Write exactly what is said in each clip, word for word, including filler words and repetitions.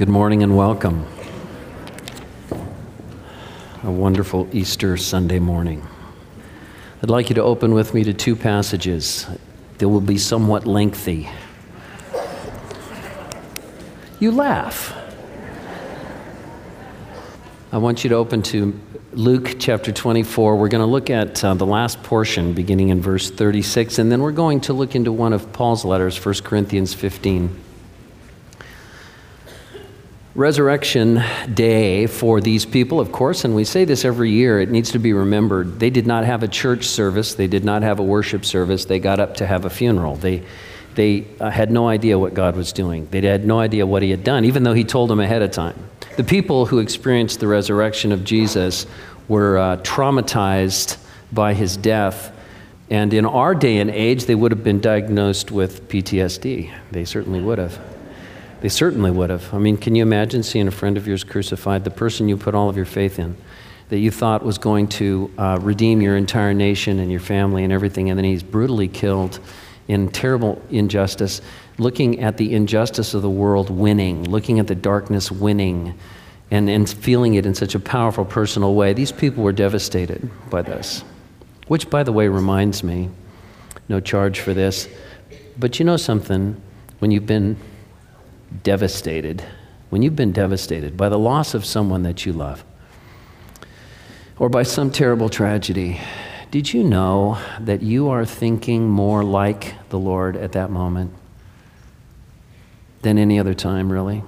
Good morning and welcome. A wonderful Easter Sunday morning. I'd like you to open with me to two passages. They will be somewhat lengthy. You laugh. I want you to open to Luke chapter twenty-four. We're going to look at uh, the last portion beginning in verse thirty-six, and then we're going to look into one of Paul's letters, First Corinthians fifteen. Resurrection Day for these people, of course, and we say this every year, it needs to be remembered. They did not have a church service. They did not have a worship service. They got up to have a funeral. They they uh, had no idea what God was doing. They had no idea what he had done, even though he told them ahead of time. The people who experienced the resurrection of Jesus were uh, traumatized by his death, and in our day and age, they would have been diagnosed with P T S D. They certainly would have. They certainly would have. I mean, can you imagine seeing a friend of yours crucified, the person you put all of your faith in, that you thought was going to uh, redeem your entire nation and your family and everything, and then he's brutally killed in terrible injustice, looking at the injustice of the world winning, looking at the darkness winning, and, and feeling it in such a powerful, personal way. These people were devastated by this, which, by the way, reminds me, no charge for this, but you know something, when you've been devastated, when you've been devastated by the loss of someone that you love, or by some terrible tragedy, did you know that you are thinking more like the Lord at that moment than any other time, really?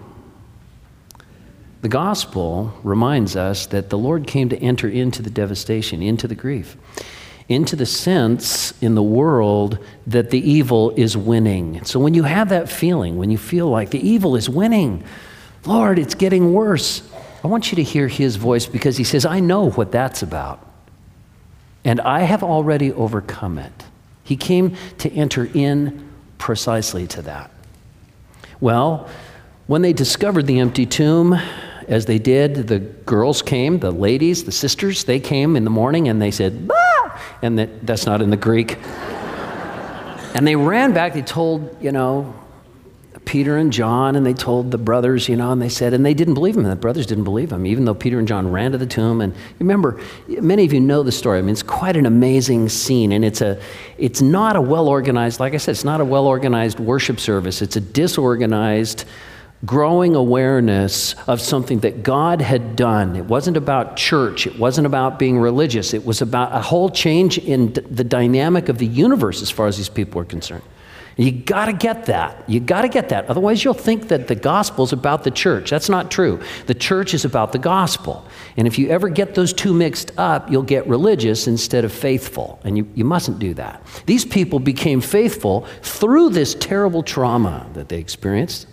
The gospel reminds us that the Lord came to enter into the devastation, into the grief, into the sense in the world that the evil is winning. So when you have that feeling, when you feel like the evil is winning, Lord, it's getting worse, I want you to hear his voice, because he says, I know what that's about, and I have already overcome it. He came to enter in precisely to that. Well, when they discovered the empty tomb, as they did, the girls came, the ladies, the sisters, they came in the morning and they said, bah! And that, that's not in the Greek. And they ran back, they told, you know, Peter and John, and they told the brothers, you know, and they said, and they didn't believe him. The brothers didn't believe him, even though Peter and John ran to the tomb. And remember, many of you know the story. I mean, it's quite an amazing scene, and it's a, it's not a well-organized, like I said, it's not a well-organized worship service. It's a disorganized, growing awareness of something that God had done. It wasn't about church. It wasn't about being religious. It was about a whole change in d- the dynamic of the universe as far as these people are concerned. You got to get that. You got to get that. Otherwise, you'll think that the gospel is about the church. That's not true. The church is about the gospel. And if you ever get those two mixed up, you'll get religious instead of faithful. And you, you mustn't do that. These people became faithful through this terrible trauma that they experienced.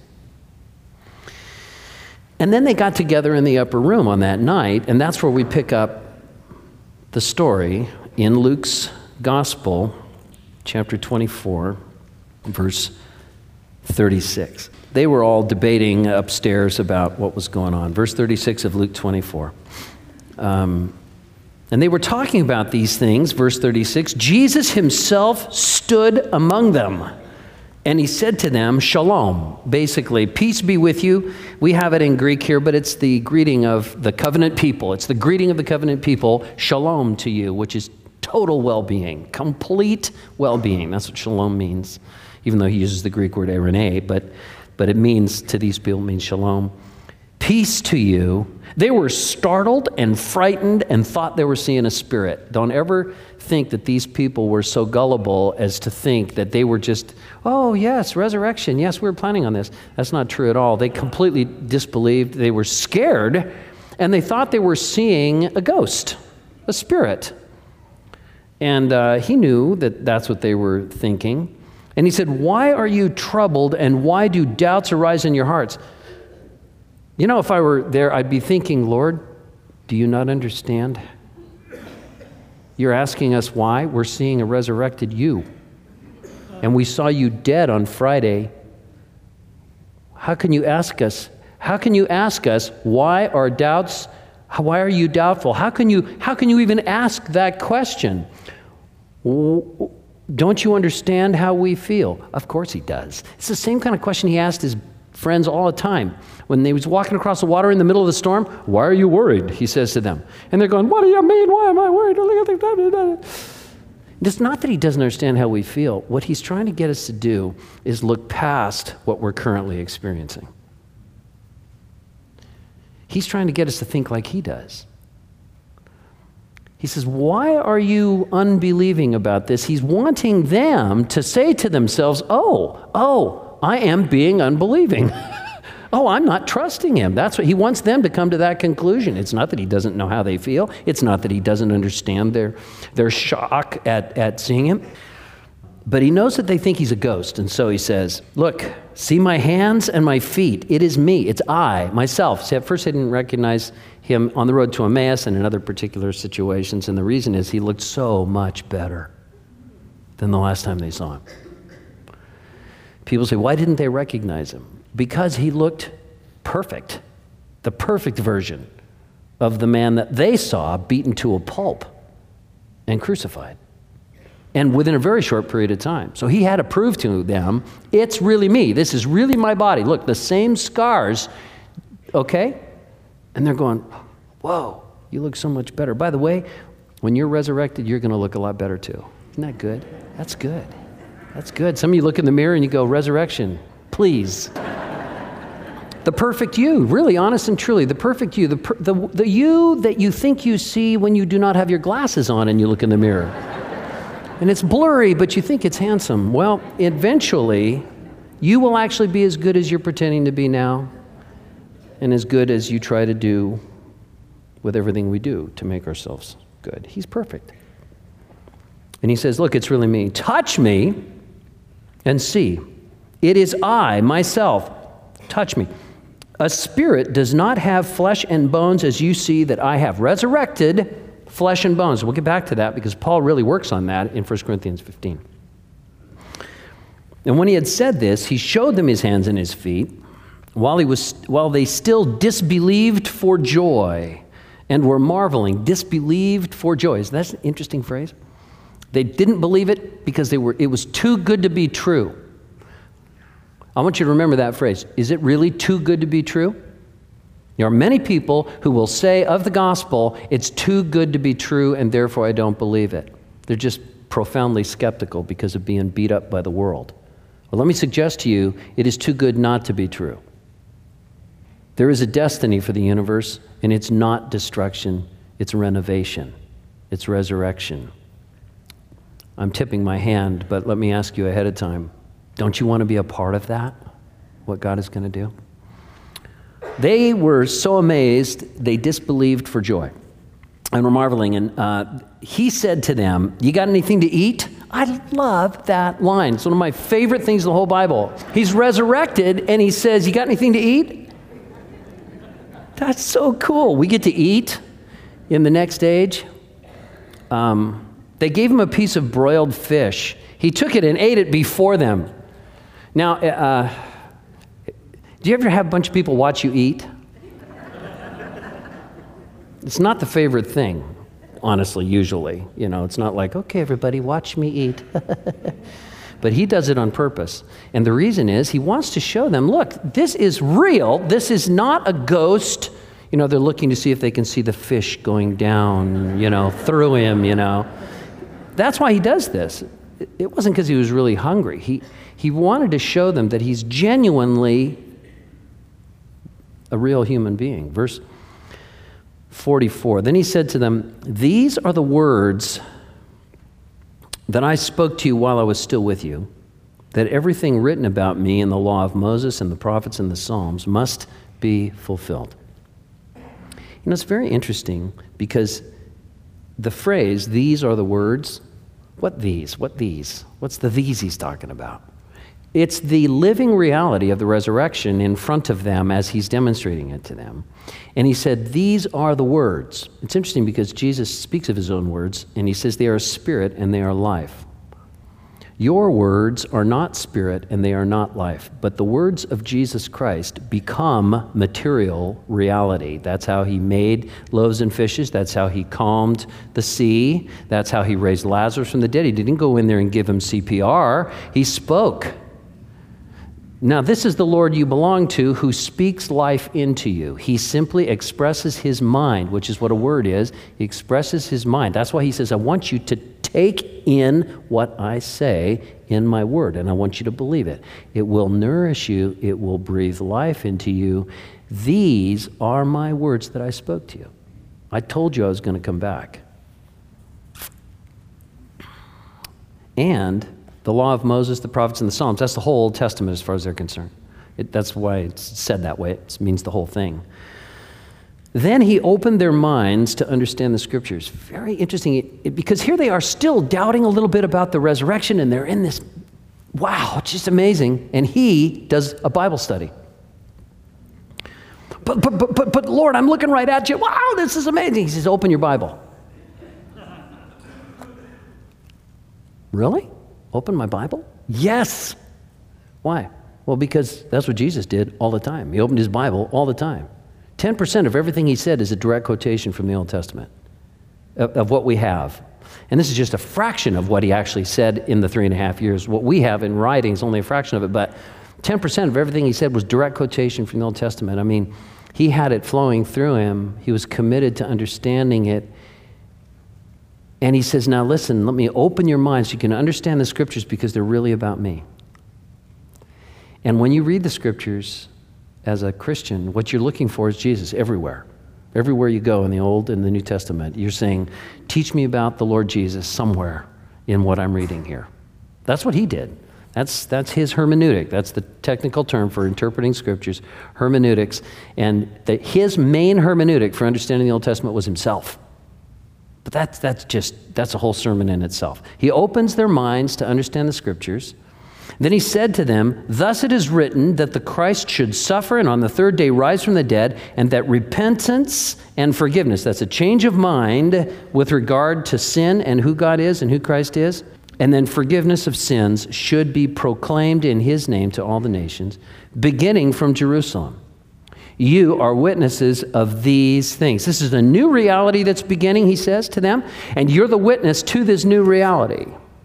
And then they got together in the upper room on that night, and that's where we pick up the story in Luke's Gospel, chapter twenty-four, verse thirty-six. They were all debating upstairs about what was going on. Verse thirty-six of Luke twenty-four. Um, and they were talking about these things, verse thirty-six. Jesus himself stood among them. And he said to them, shalom, basically, peace be with you. We have it in Greek here, but it's the greeting of the covenant people. It's the greeting of the covenant people, shalom to you, which is total well-being, complete well-being. That's what shalom means, even though he uses the Greek word eirene, but, but it means, to these people, it means shalom. Peace to you. They were startled and frightened and thought they were seeing a spirit. Don't ever think that these people were so gullible as to think that they were just, oh, yes, resurrection. Yes, we were planning on this. That's not true at all. They completely disbelieved. They were scared, and they thought they were seeing a ghost, a spirit. And uh, he knew that that's what they were thinking. And he said, why are you troubled, and why do doubts arise in your hearts? You know, if I were there, I'd be thinking, Lord, do you not understand? You're asking us why? We're seeing a resurrected you. And we saw you dead on Friday. How can you ask us? How can you ask us why are doubts? Why are you doubtful? How can you, how can you even ask that question? Don't you understand how we feel? Of course he does. It's the same kind of question he asked his friends all the time. When they was walking across the water in the middle of the storm, why are you worried? He says to them. And they're going, what do you mean? Why am I worried? It's not that he doesn't understand how we feel. What he's trying to get us to do is look past what we're currently experiencing. He's trying to get us to think like he does. He says, why are you unbelieving about this? He's wanting them to say to themselves, oh, oh, I am being unbelieving. Oh, I'm not trusting him. That's what he wants them to come to that conclusion. It's not that he doesn't know how they feel. It's not that he doesn't understand their, their shock at, at seeing him. But he knows that they think he's a ghost. And so he says, look, see my hands and my feet. It is me. It's I, myself. See, at first they didn't recognize him on the road to Emmaus and in other particular situations. And the reason is he looked so much better than the last time they saw him. People say, why didn't they recognize him? Because he looked perfect, the perfect version of the man that they saw beaten to a pulp and crucified. And within a very short period of time. So he had to prove to them, it's really me. This is really my body. Look, the same scars, okay? And they're going, whoa, you look so much better. By the way, when you're resurrected, you're going to look a lot better too. Isn't that good? That's good. That's good. Some of you look in the mirror and you go, resurrection, please. The perfect you, really, honest and truly, the perfect you, the, per, the, the you that you think you see when you do not have your glasses on and you look in the mirror. And it's blurry, but you think it's handsome. Well, eventually, you will actually be as good as you're pretending to be now and as good as you try to do with everything we do to make ourselves good. He's perfect. And he says, look, it's really me. Touch me and see. It is I, myself. Touch me. A spirit does not have flesh and bones as you see that I have. Resurrected flesh and bones. We'll get back to that because Paul really works on that in First Corinthians fifteen. And when he had said this, he showed them his hands and his feet, while he was, while they still disbelieved for joy and were marveling. Disbelieved for joy. Is that an interesting phrase? They didn't believe it because they were. It was too good to be true. I want you to remember that phrase. Is it really too good to be true? There are many people who will say of the gospel, it's too good to be true, and therefore I don't believe it. They're just profoundly skeptical because of being beat up by the world. Well, let me suggest to you, it is too good not to be true. There is a destiny for the universe, and it's not destruction, it's renovation, it's resurrection. I'm tipping my hand, but let me ask you ahead of time, don't you want to be a part of that, what God is going to do? They were so amazed, they disbelieved for joy and were marveling. And uh, he said to them, you got anything to eat? I love that line. It's one of my favorite things in the whole Bible. He's resurrected, and he says, you got anything to eat? That's so cool. We get to eat in the next age. Um, they gave him a piece of broiled fish. He took it and ate it before them. Now, uh, do you ever have a bunch of people watch you eat? It's not the favorite thing, honestly, usually. You know, it's not like, okay, everybody, watch me eat. But he does it on purpose. And the reason is he wants to show them, look, this is real. This is not a ghost. You know, they're looking to see if they can see the fish going down, you know, through him, you know. That's why he does this. It wasn't because he was really hungry. He, he wanted to show them that he's genuinely a real human being. Verse forty-four, then he said to them, these are the words that I spoke to you while I was still with you, that everything written about me in the law of Moses and the prophets and the Psalms must be fulfilled. You know, it's very interesting because the phrase, these are the words, what these? What these? What's the these he's talking about? It's the living reality of the resurrection in front of them as he's demonstrating it to them. And he said, these are the words. It's interesting because Jesus speaks of his own words, and he says they are spirit and they are life. Your words are not spirit and they are not life, but the words of Jesus Christ become material reality. That's how he made loaves and fishes. That's how he calmed the sea. That's how he raised Lazarus from the dead. He didn't go in there and give him C P R. He spoke. Now, this is the Lord you belong to who speaks life into you. He simply expresses his mind, which is what a word is. He expresses his mind. That's why he says, I want you to take in what I say in my word, and I want you to believe it. It will nourish you. It will breathe life into you. These are my words that I spoke to you. I told you I was going to come back. And the law of Moses, the prophets, and the Psalms, that's the whole Old Testament as far as they're concerned. It, that's why it's said that way. It means the whole thing. Then he opened their minds to understand the Scriptures. Very interesting, it, it, because here they are still doubting a little bit about the resurrection, and they're in this, wow, it's just amazing. And he does a Bible study. But, but, but, but, but Lord, I'm looking right at you. Wow, this is amazing. He says, open your Bible. Really? Open my Bible? Yes. Why? Well, because that's what Jesus did all the time. He opened his Bible all the time. ten percent of everything he said is a direct quotation from the Old Testament of, of what we have. And this is just a fraction of what he actually said in the three and a half years. What we have in writing is only a fraction of it, but ten percent of everything he said was direct quotation from the Old Testament. I mean, he had it flowing through him. He was committed to understanding it. And he says, now listen, let me open your mind so you can understand the Scriptures because they're really about me. And when you read the Scriptures as a Christian, what you're looking for is Jesus everywhere. Everywhere you go in the Old and the New Testament, you're saying, teach me about the Lord Jesus somewhere in what I'm reading here. That's what he did. That's, that's his hermeneutic. That's the technical term for interpreting Scriptures, hermeneutics. And the, his main hermeneutic for understanding the Old Testament was himself. But that's, that's just, that's a whole sermon in itself. He opens their minds to understand the Scriptures. Then he said to them, thus it is written that the Christ should suffer and on the third day rise from the dead, and that repentance and forgiveness, that's a change of mind with regard to sin and who God is and who Christ is, and then forgiveness of sins should be proclaimed in his name to all the nations, beginning from Jerusalem. You are witnesses of these things. This is a new reality that's beginning, he says to them, and you're the witness to this new reality.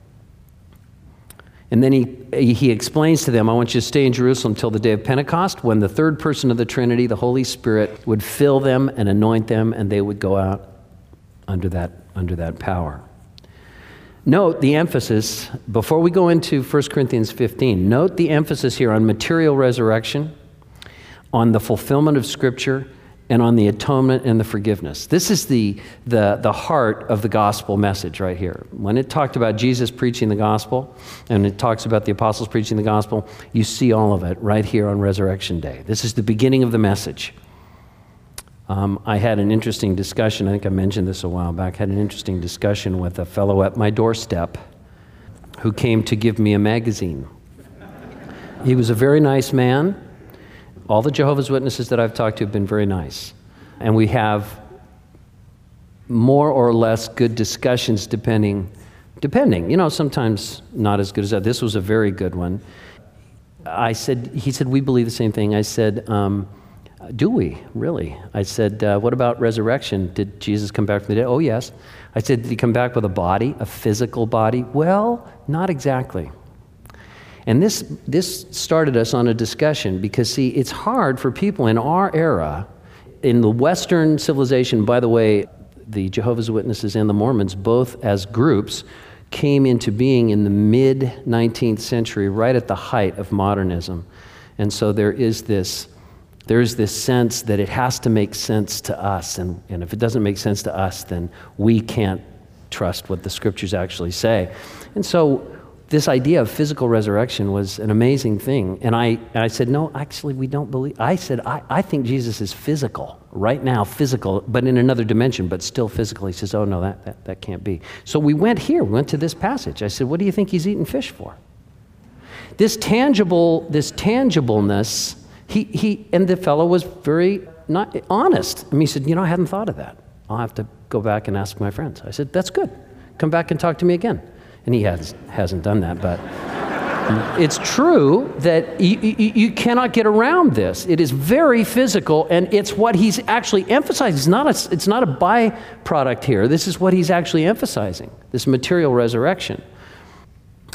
And then he, he explains to them, I want you to stay in Jerusalem until the day of Pentecost, when the third person of the Trinity, the Holy Spirit, would fill them and anoint them, and they would go out under that, under that power. Note the emphasis, before we go into First Corinthians fifteen, note the emphasis here on material resurrection, on the fulfillment of Scripture, and on the atonement and the forgiveness. This is the, the, the heart of the gospel message right here. When it talked about Jesus preaching the gospel, and it talks about the apostles preaching the gospel, you see all of it right here on Resurrection Day. This is the beginning of the message. Um, I had an interesting discussion, I think I mentioned this a while back, had an interesting discussion with a fellow at my doorstep who came to give me a magazine. He was a very nice man. All the Jehovah's Witnesses that I've talked to have been very nice. And we have more or less good discussions depending, depending, you know, sometimes not as good as that. This was a very good one. I said, he said, we believe the same thing. I said, um, do we, really? I said, uh, what about resurrection? Did Jesus come back from the dead? Oh, yes. I said, did he come back with a body, a physical body? Well, not exactly. And this, this started us on a discussion because, see, it's hard for people in our era, in the Western civilization. By the way, the Jehovah's Witnesses and the Mormons, both as groups, came into being in the mid-nineteenth century, right at the height of modernism. And so there is this, there is this sense that it has to make sense to us. And, and if it doesn't make sense to us, then we can't trust what the Scriptures actually say. And so this idea of physical resurrection was an amazing thing. And I, and I said, no, actually, we don't believe. I said, I, I think Jesus is physical, right now, physical, but in another dimension, but still physical. He says, oh, no, that, that, that can't be. So we went here, we went to this passage. I said, what do you think he's eating fish for? This tangible, this tangibleness, he, he, and the fellow was very not honest. I mean, he said, you know, I hadn't thought of that. I'll have to go back and ask my friends. I said, that's good. Come back and talk to me again. And he has, hasn't done that, but it's true that you, you, you cannot get around this. It is very physical, and it's what he's actually emphasizing. It's not a, it's not a byproduct here. This is what he's actually emphasizing, this material resurrection.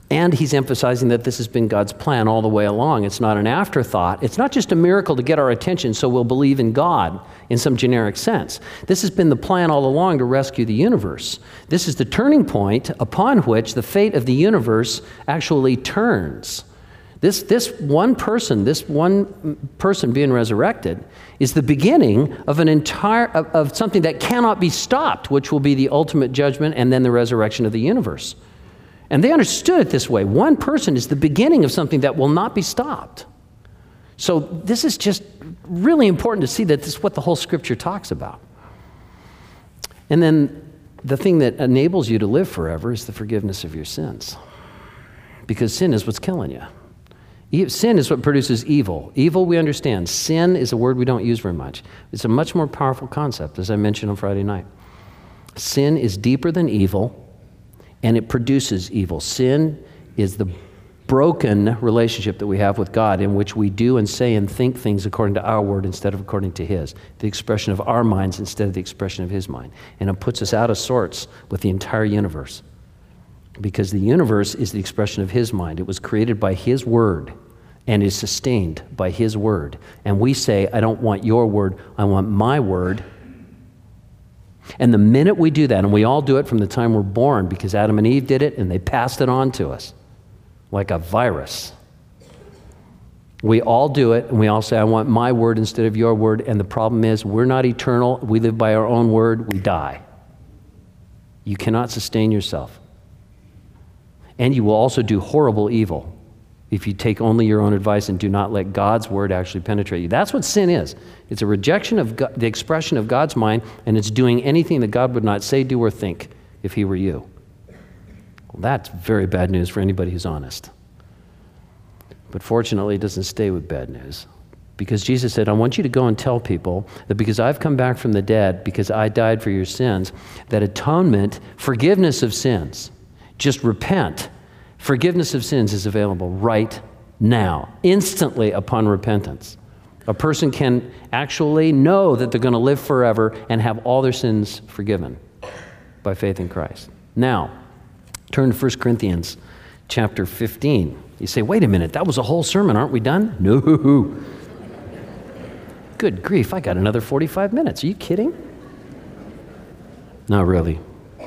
And he's emphasizing that this has been God's plan all the way along. It's not an afterthought. It's not just a miracle to get our attention so we'll believe in God in some generic sense. This has been the plan all along to rescue the universe. This is the turning point upon which the fate of the universe actually turns. This, this one person, this one person being resurrected is the beginning of an entire, of, of something that cannot be stopped, which will be the ultimate judgment and then the resurrection of the universe. And they understood it this way. One person is the beginning of something that will not be stopped. So this is just really important to see that this is what the whole Scripture talks about. And then the thing that enables you to live forever is the forgiveness of your sins. Because sin is what's killing you. Sin is what produces evil. Evil, we understand. Sin is a word we don't use very much. It's a much more powerful concept, as I mentioned on Friday night. Sin is deeper than evil, and it produces evil. Sin is the broken relationship that we have with God in which we do and say and think things according to our word instead of according to His. The expression of our minds instead of the expression of His mind. And it puts us out of sorts with the entire universe. Because the universe is the expression of His mind. It was created by His word and is sustained by His word. And we say, I don't want your word, I want my word. And the minute we do that, and we all do it from the time we're born because Adam and Eve did it and they passed it on to us like a virus. We all do it and we all say, I want my word instead of your word. And the problem is we're not eternal. We live by our own word. We die. You cannot sustain yourself. And you will also do horrible evil if you take only your own advice and do not let God's word actually penetrate you. That's what sin is. It's a rejection of God, the expression of God's mind, and it's doing anything that God would not say, do, or think if He were you. Well, that's very bad news for anybody who's honest. But fortunately, it doesn't stay with bad news. Because Jesus said, I want you to go and tell people that because I've come back from the dead, because I died for your sins, that atonement, forgiveness of sins, just repent. Forgiveness of sins is available right now, instantly upon repentance. A person can actually know that they're going to live forever and have all their sins forgiven by faith in Christ. Now, turn to First Corinthians chapter fifteen. You say, wait a minute, that was a whole sermon, aren't we done? No. Good grief, I got another forty-five minutes. Are you kidding? Not really.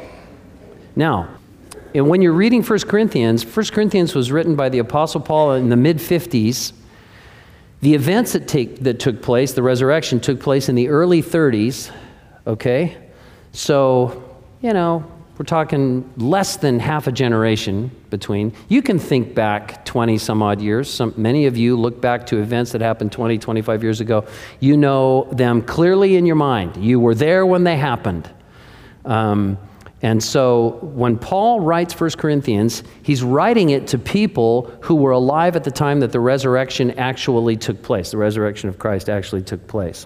Now, and when you're reading First Corinthians, First Corinthians was written by the Apostle Paul in the mid fifties. The events that take that took place, the resurrection, took place in the early thirties, okay? So, you know, we're talking less than half a generation between. You can think back twenty some odd years. Some, many of you look back to events that happened twenty, twenty-five years ago. You know them clearly in your mind. You were there when they happened. Um, And so when Paul writes First Corinthians, he's writing it to people who were alive at the time that the resurrection actually took place. The resurrection of Christ actually took place.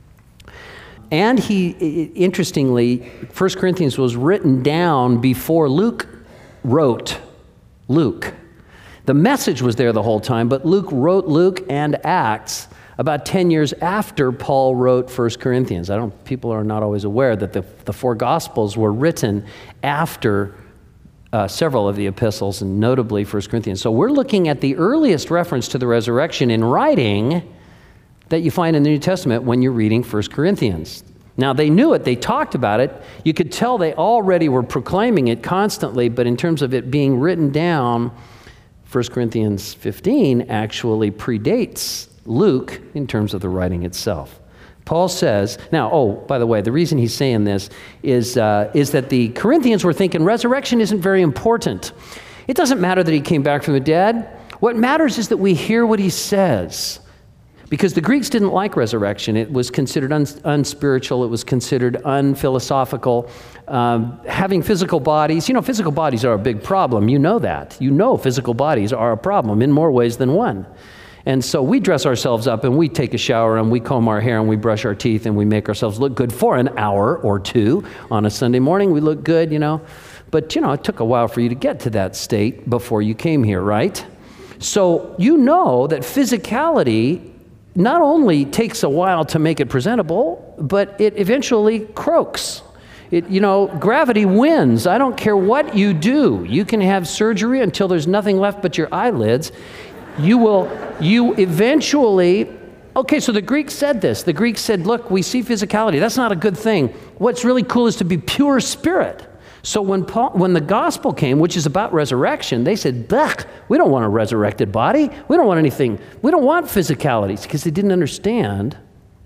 And he, interestingly, First Corinthians was written down before Luke wrote Luke. The message was there the whole time, but Luke wrote Luke and Acts about ten years after Paul wrote First Corinthians. I don't, people are not always aware that the, the four Gospels were written after uh, several of the epistles, and notably First Corinthians. So we're looking at the earliest reference to the resurrection in writing that you find in the New Testament when you're reading First Corinthians. Now, they knew it. They talked about it. You could tell they already were proclaiming it constantly, but in terms of it being written down, First Corinthians fifteen actually predates Luke in terms of the writing itself. Paul says, now, oh, by the way, the reason he's saying this is, uh, is that the Corinthians were thinking resurrection isn't very important. It doesn't matter that he came back from the dead. What matters is that we hear what he says. Because the Greeks didn't like resurrection. It was considered un- unspiritual. It was considered unphilosophical. Um, having physical bodies, you know, physical bodies are a big problem. You know that. You know physical bodies are a problem in more ways than one. And so we dress ourselves up and we take a shower and we comb our hair and we brush our teeth and we make ourselves look good for an hour or two. On a Sunday morning, we look good, you know. But, you know, it took a while for you to get to that state before you came here, right? So you know that physicality not only takes a while to make it presentable, but it eventually croaks. It, you know, gravity wins. I don't care what you do. You can have surgery until there's nothing left but your eyelids. You will, you eventually, okay, so the Greeks said this. The Greeks said, look, we see physicality. That's not a good thing. What's really cool is to be pure spirit. So when Paul, when the gospel came, which is about resurrection, they said, "Blech, we don't want a resurrected body. We don't want anything. We don't want physicalities," because they didn't understand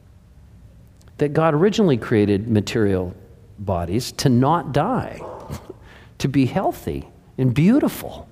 that God originally created material bodies to not die, to be healthy and beautiful.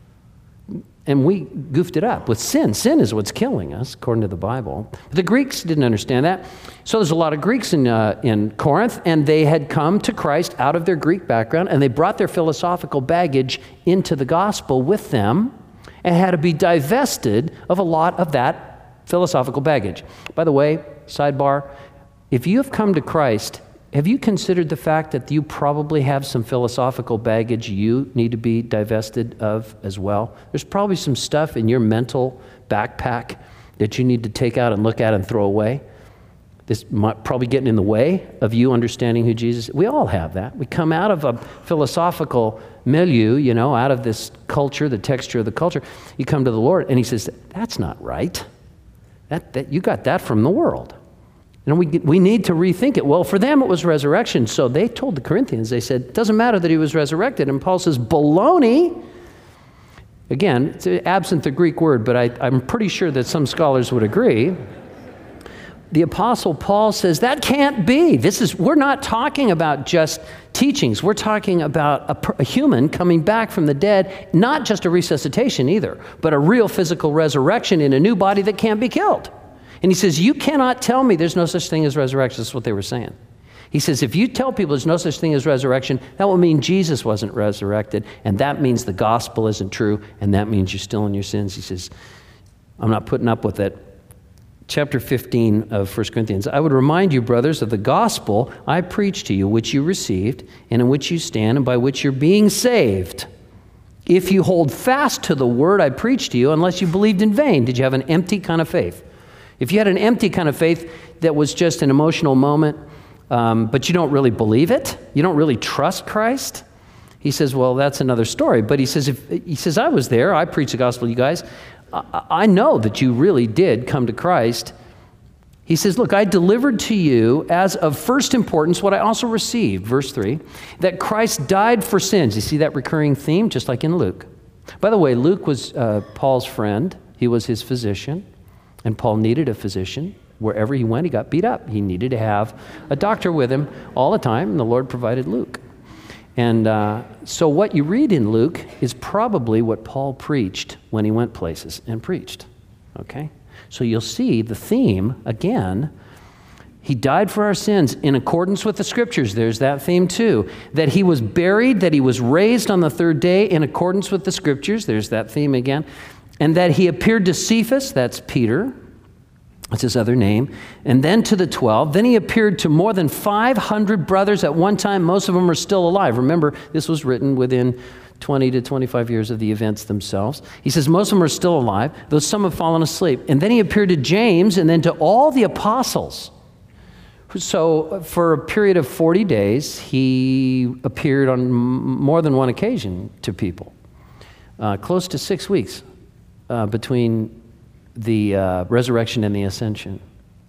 And we goofed it up with sin. Sin is what's killing us, according to the Bible. But the Greeks didn't understand that. So there's a lot of Greeks in, uh, in Corinth, and they had come to Christ out of their Greek background, and they brought their philosophical baggage into the gospel with them and had to be divested of a lot of that philosophical baggage. By the way, sidebar, if you have come to Christ, have you considered the fact that you probably have some philosophical baggage you need to be divested of as well? There's probably some stuff in your mental backpack that you need to take out and look at and throw away. This might probably getting in the way of you understanding who Jesus is. We all have that. We come out of a philosophical milieu, you know, out of this culture, the texture of the culture. You come to the Lord and he says, that's not right. That, that you got that from the world. And we, we need to rethink it. Well, for them, it was resurrection. So they told the Corinthians, they said, it doesn't matter that he was resurrected. And Paul says, baloney. Again, it's absent the Greek word, but I, I'm pretty sure that some scholars would agree. The Apostle Paul says, that can't be. This is, we're not talking about just teachings. We're talking about a, a human coming back from the dead, not just a resuscitation either, but a real physical resurrection in a new body that can't be killed. And he says, you cannot tell me there's no such thing as resurrection. That's what they were saying. He says, if you tell people there's no such thing as resurrection, that will mean Jesus wasn't resurrected, and that means the gospel isn't true, and that means you're still in your sins. He says, I'm not putting up with it. Chapter fifteen of First Corinthians, I would remind you, brothers, of the gospel I preached to you, which you received, and in which you stand, and by which you're being saved. If you hold fast to the word I preached to you, unless you believed in vain. Did you have an empty kind of faith? If you had an empty kind of faith that was just an emotional moment, um, but you don't really believe it, you don't really trust Christ, he says, well, that's another story. But he says, if, he says, I was there, I preached the gospel to you guys. I, I know that you really did come to Christ. He says, look, I delivered to you as of first importance what I also received, verse three, that Christ died for sins. You see that recurring theme, just like in Luke. By the way, Luke was uh, Paul's friend. He was his physician. And Paul needed a physician. Wherever he went, he got beat up. He needed to have a doctor with him all the time, and the Lord provided Luke. And uh, so what you read in Luke is probably what Paul preached when he went places and preached, okay? So you'll see the theme, again, he died for our sins in accordance with the Scriptures. There's that theme too. That he was buried, that he was raised on the third day in accordance with the Scriptures. There's that theme again. And that he appeared to Cephas, that's Peter, that's his other name, and then to the twelve. Then he appeared to more than five hundred brothers at one time. Most of them are still alive. Remember, this was written within twenty to twenty-five years of the events themselves. He says most of them are still alive, though some have fallen asleep. And then he appeared to James and then to all the apostles. So for a period of forty days, he appeared on more than one occasion to people, uh, close to six weeks. Uh, between the uh, resurrection and the ascension.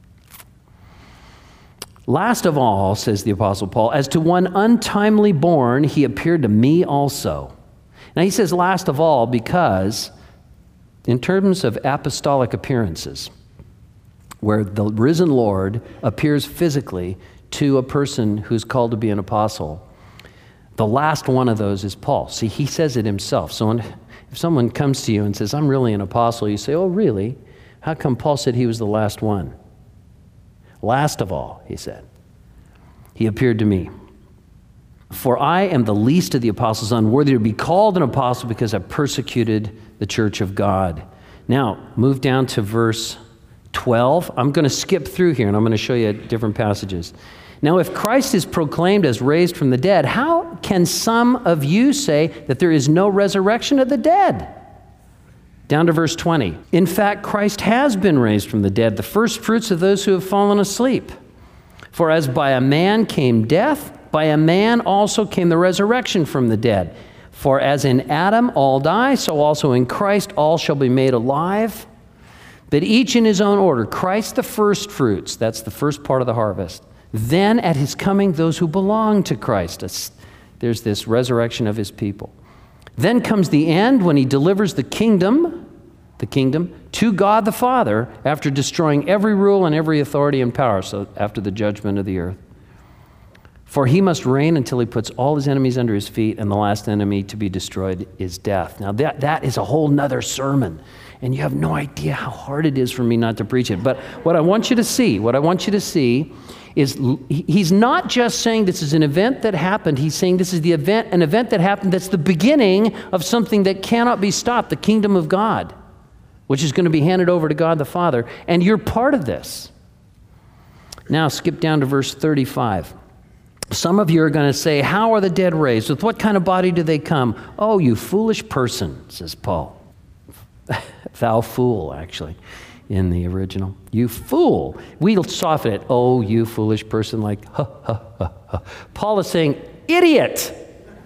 Last of all, says the Apostle Paul, as to one untimely born, he appeared to me also. Now he says last of all because in terms of apostolic appearances, where the risen Lord appears physically to a person who's called to be an apostle, the last one of those is Paul. See, he says it himself. So when If someone comes to you and says, I'm really an apostle, you say, oh, really? How come Paul said he was the last one? Last of all, he said, he appeared to me. For I am the least of the apostles, unworthy to be called an apostle because I persecuted the church of God. Now, move down to verse twelve. I'm going to skip through here and I'm going to show you different passages. Now, if Christ is proclaimed as raised from the dead, how can some of you say that there is no resurrection of the dead? Down to verse twenty. In fact, Christ has been raised from the dead, the first fruits of those who have fallen asleep. For as by a man came death, by a man also came the resurrection from the dead. For as in Adam all die, so also in Christ all shall be made alive, but each in his own order. Christ the first fruits, that's the first part of the harvest. Then at his coming, those who belong to Christ. There's this resurrection of his people. Then comes the end when he delivers the kingdom, the kingdom, to God the Father after destroying every rule and every authority and power, so after the judgment of the earth. For he must reign until he puts all his enemies under his feet, and the last enemy to be destroyed is death. Now that, that is a whole nother sermon, and you have no idea how hard it is for me not to preach it. But what I want you to see, what I want you to see is he's not just saying this is an event that happened. He's saying this is the event, an event that happened that's the beginning of something that cannot be stopped, the kingdom of God, which is going to be handed over to God the Father, and you're part of this. Now skip down to verse thirty-five. Some of you are going to say, how are the dead raised? With what kind of body do they come? Oh, you foolish person, says Paul. Thou fool, actually, in the original. You fool. We'll soften it. Oh, you foolish person, like, ha, ha, ha, ha. Paul is saying, idiot.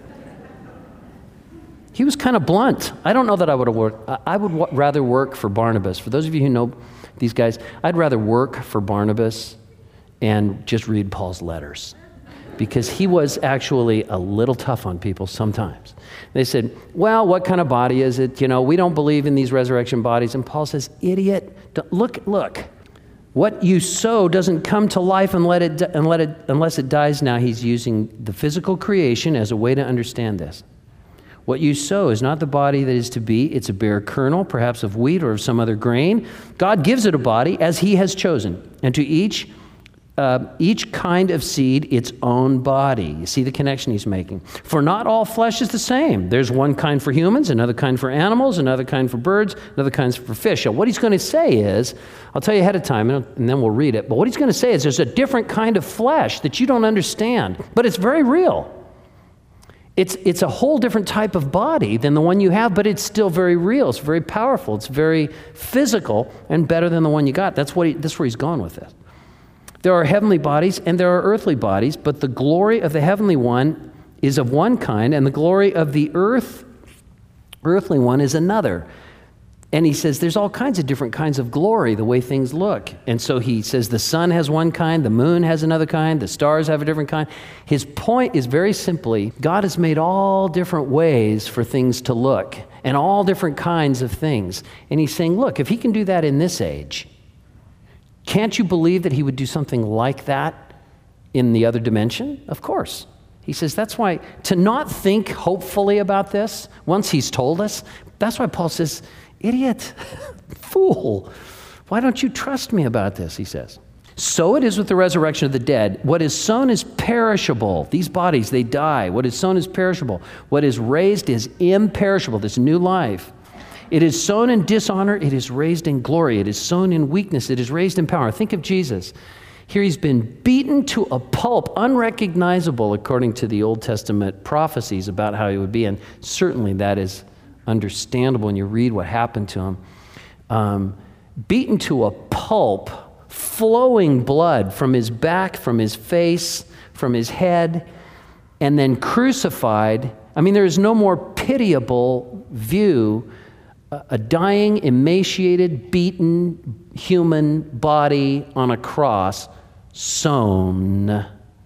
He was kind of blunt. I don't know that I would have worked. I would w- rather work for Barnabas. For those of you who know these guys, I'd rather work for Barnabas and just read Paul's letters, because he was actually a little tough on people sometimes. They said, well, what kind of body is it? You know, we don't believe in these resurrection bodies. And Paul says, idiot, don't, look, look. What you sow doesn't come to life and let it, and let it, unless it dies. Now he's using the physical creation as a way to understand this. What you sow is not the body that is to be. It's a bare kernel, perhaps of wheat or of some other grain. God gives it a body as he has chosen, and to each Uh, each kind of seed its own body. You see the connection he's making. For not all flesh is the same. There's one kind for humans, another kind for animals, another kind for birds, another kind for fish. So what he's going to say is, I'll tell you ahead of time, and, and then we'll read it, but what he's going to say is there's a different kind of flesh that you don't understand, but it's very real. It's, it's a whole different type of body than the one you have, but it's still very real. It's very powerful. It's very physical and better than the one you got. That's, what he, that's where he's going with this. There are heavenly bodies and there are earthly bodies, but the glory of the heavenly one is of one kind, and the glory of the earth, earthly one is another. And he says there's all kinds of different kinds of glory, the way things look. And so he says the sun has one kind, the moon has another kind, the stars have a different kind. His point is very simply, God has made all different ways for things to look, and all different kinds of things. And he's saying, look, if he can do that in this age, can't you believe that he would do something like that in the other dimension? Of course. He says that's why, to not think hopefully about this, once he's told us, that's why Paul says, idiot, fool, why don't you trust me about this, he says. So it is with the resurrection of the dead. What is sown is perishable. These bodies, they die. What is sown is perishable. What is raised is imperishable, this new life. It is sown in dishonor, it is raised in glory. It is sown in weakness, it is raised in power. Think of Jesus. Here he's been beaten to a pulp, unrecognizable according to the Old Testament prophecies about how he would be. And certainly that is understandable when you read what happened to him. Um, beaten to a pulp, flowing blood from his back, from his face, from his head, and then crucified. I mean, there is no more pitiable view. A dying, emaciated, beaten human body on a cross, sown,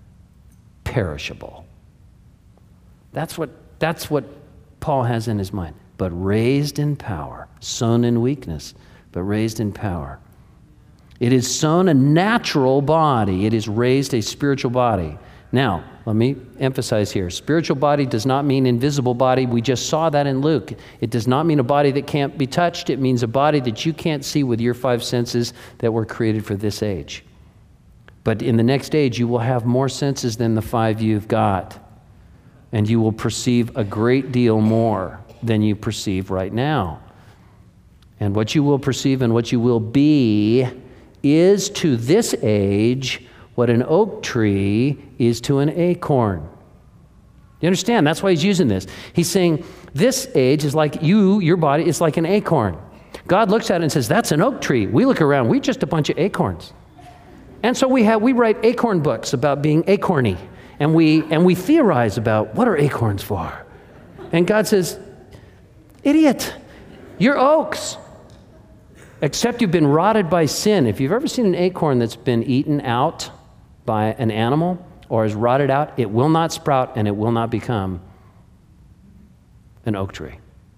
perishable. That's what, that's what Paul has in his mind. But raised in power, sown in weakness, but raised in power. It is sown a natural body. It is raised a spiritual body. Now, let me emphasize here, spiritual body does not mean invisible body. We just saw that in Luke. It does not mean a body that can't be touched. It means a body that you can't see with your five senses that were created for this age. But in the next age, you will have more senses than the five you've got. And you will perceive a great deal more than you perceive right now. And what you will perceive and what you will be is to this age what an oak tree is to an acorn. You understand? That's why he's using this. He's saying this age is like you, your body is like an acorn. God looks at it and says, that's an oak tree. We look around, we're just a bunch of acorns. And so we have we write acorn books about being acorny. And we, and we theorize about what are acorns for? And God says, idiot, you're oaks. Except you've been rotted by sin. If you've ever seen an acorn that's been eaten out by an animal or is rotted out, it will not sprout and it will not become an oak tree.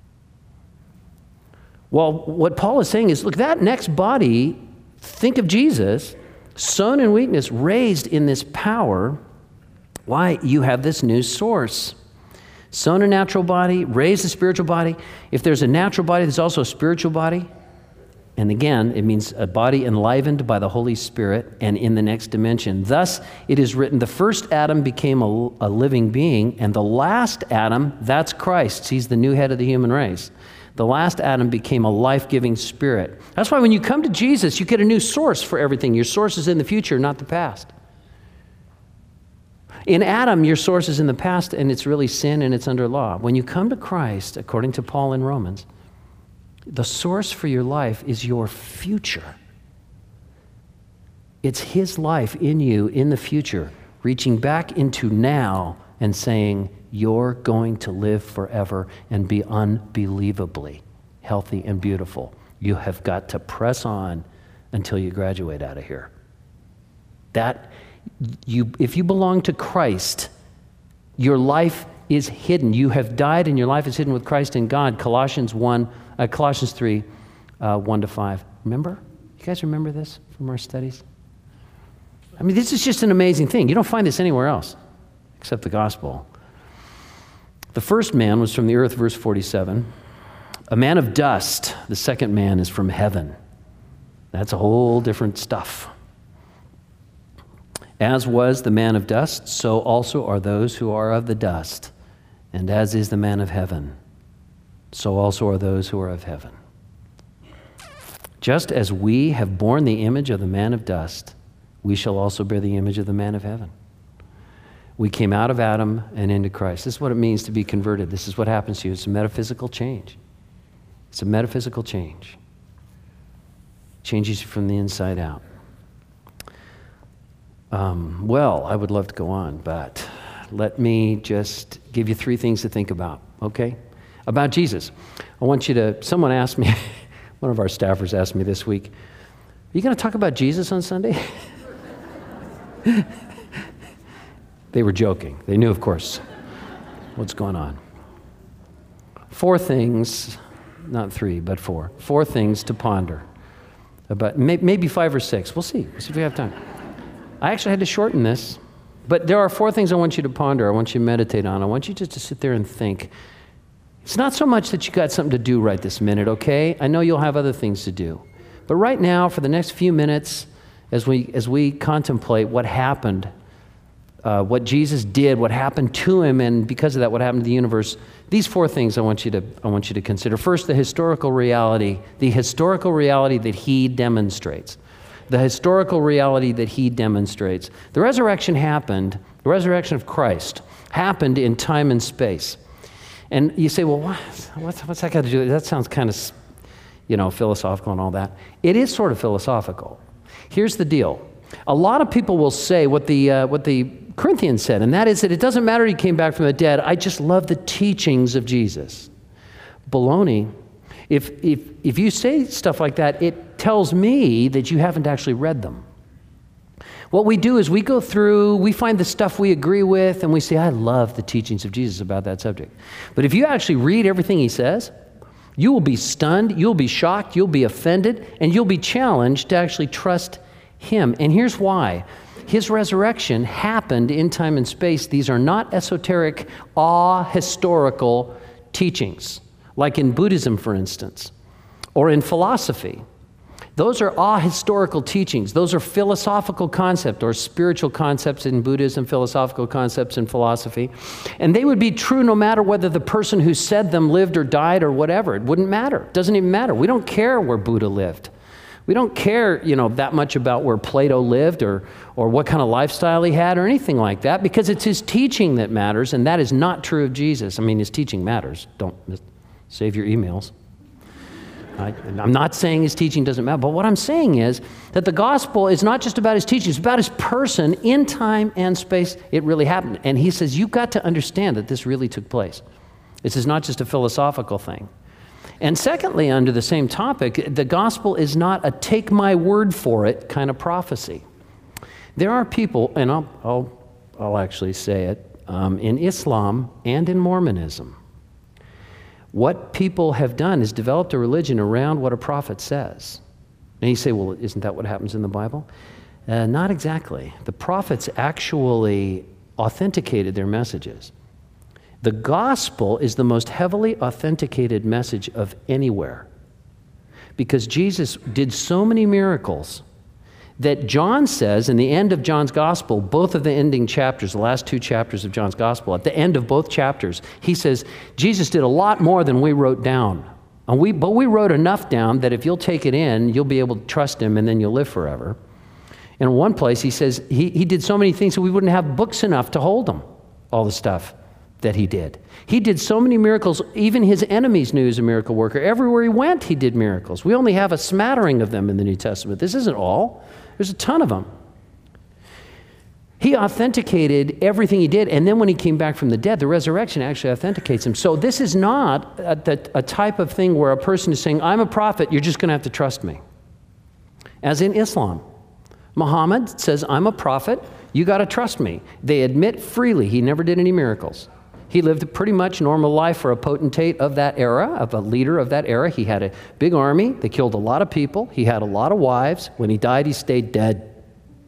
Well, what Paul is saying is, look, that next body, think of Jesus, sown in weakness, raised in this power. Why? You have this new source. Sown a natural body, raised a spiritual body. If there's a natural body, there's also a spiritual body. And again, it means a body enlivened by the Holy Spirit and in the next dimension. Thus, it is written, the first Adam became a, a living being, and the last Adam, that's Christ. He's the new head of the human race. The last Adam became a life-giving spirit. That's why when you come to Jesus, you get a new source for everything. Your source is in the future, not the past. In Adam, your source is in the past, and it's really sin, and it's under law. When you come to Christ, according to Paul in Romans, the source for your life is your future. It's His life in you in the future, reaching back into now and saying, you're going to live forever and be unbelievably healthy and beautiful. You have got to press on until you graduate out of here. That you, if you belong to Christ, your life is hidden. You have died and your life is hidden with Christ in God. Colossians one, uh, Colossians three, uh, one to five. Remember? You guys remember this from our studies? I mean, this is just an amazing thing. You don't find this anywhere else except the gospel. The first man was from the earth, verse forty-seven. A man of dust. The second man is from heaven. That's a whole different stuff. As was the man of dust, so also are those who are of the dust. And as is the man of heaven, so also are those who are of heaven. Just as we have borne the image of the man of dust, we shall also bear the image of the man of heaven. We came out of Adam and into Christ. This is what it means to be converted. This is what happens to you. It's a metaphysical change. It's a metaphysical change. It changes you from the inside out. Um, well, I would love to go on, but let me just give you three things to think about, okay? About Jesus. I want you to, someone asked me, one of our staffers asked me this week, are you going to talk about Jesus on Sunday? They were joking. They knew, of course, what's going on. Four things, not three, but four. Four things to ponder. About maybe five or six. We'll see. We'll see if we have time. I actually had to shorten this, but there are four things I want you to ponder. I want you to meditate on. I want you just to sit there and think. It's not so much that you got something to do right this minute, okay? I know you'll have other things to do. But right now, for the next few minutes, as we as we contemplate what happened, uh, what Jesus did, what happened to him, and because of that, what happened to the universe, these four things I want you to I want you to consider. First, the historical reality, the historical reality that he demonstrates. The historical reality that he demonstrates. The resurrection happened, the resurrection of Christ happened in time and space. And you say, well, what, what's, what's that got to do with it? That sounds kind of, you know, philosophical and all that. It is sort of philosophical. Here's the deal. A lot of people will say what the, uh, what the Corinthians said, and that is that it doesn't matter he came back from the dead. I just love the teachings of Jesus. Baloney. If, if, if you say stuff like that, it tells me that you haven't actually read them. What we do is we go through, we find the stuff we agree with, and we say, I love the teachings of Jesus about that subject. But if you actually read everything he says, you will be stunned, you'll be shocked, you'll be offended, and you'll be challenged to actually trust him. And here's why. His resurrection happened in time and space. These are not esoteric, ahistorical teachings, like in Buddhism, for instance, or in philosophy. Those are ahistorical teachings. Those are philosophical concepts or spiritual concepts in Buddhism, philosophical concepts in philosophy. And they would be true no matter whether the person who said them lived or died or whatever. It wouldn't matter. It doesn't even matter. We don't care where Buddha lived. We don't care, you know, that much about where Plato lived or, or what kind of lifestyle he had or anything like that, because it's his teaching that matters, and that is not true of Jesus. I mean, his teaching matters. Don't save your emails. I, I'm not saying his teaching doesn't matter, but what I'm saying is that the gospel is not just about his teaching, it's about his person in time and space. It really happened. And he says, you've got to understand that this really took place. This is not just a philosophical thing. And secondly, under the same topic, the gospel is not a take my word for it kind of prophecy. There are people, and I'll, I'll, I'll actually say it, um, in Islam and in Mormonism, what people have done is developed a religion around what a prophet says. And you say, well, isn't that what happens in the Bible? Uh, not exactly. The prophets actually authenticated their messages. The gospel is the most heavily authenticated message of anywhere, because Jesus did so many miracles that John says in the end of John's gospel, both of the ending chapters, the last two chapters of John's gospel, at the end of both chapters, he says, Jesus did a lot more than we wrote down. And we, but we wrote enough down that if you'll take it in, you'll be able to trust him and then you'll live forever. And in one place, he says he, he did so many things that we wouldn't have books enough to hold them, all the stuff that he did. He did so many miracles, even his enemies knew he was a miracle worker. Everywhere he went, he did miracles. We only have a smattering of them in the New Testament. This isn't all. There's a ton of them. He authenticated everything he did, and then when he came back from the dead, the resurrection actually authenticates him. So this is not a, a type of thing where a person is saying, I'm a prophet, you're just going to have to trust me. As in Islam. Muhammad says, I'm a prophet, you got to trust me. They admit freely he never did any miracles. He lived a pretty much normal life for a potentate of that era, of a leader of that era. He had a big army. They killed a lot of people. He had a lot of wives. When he died, he stayed dead.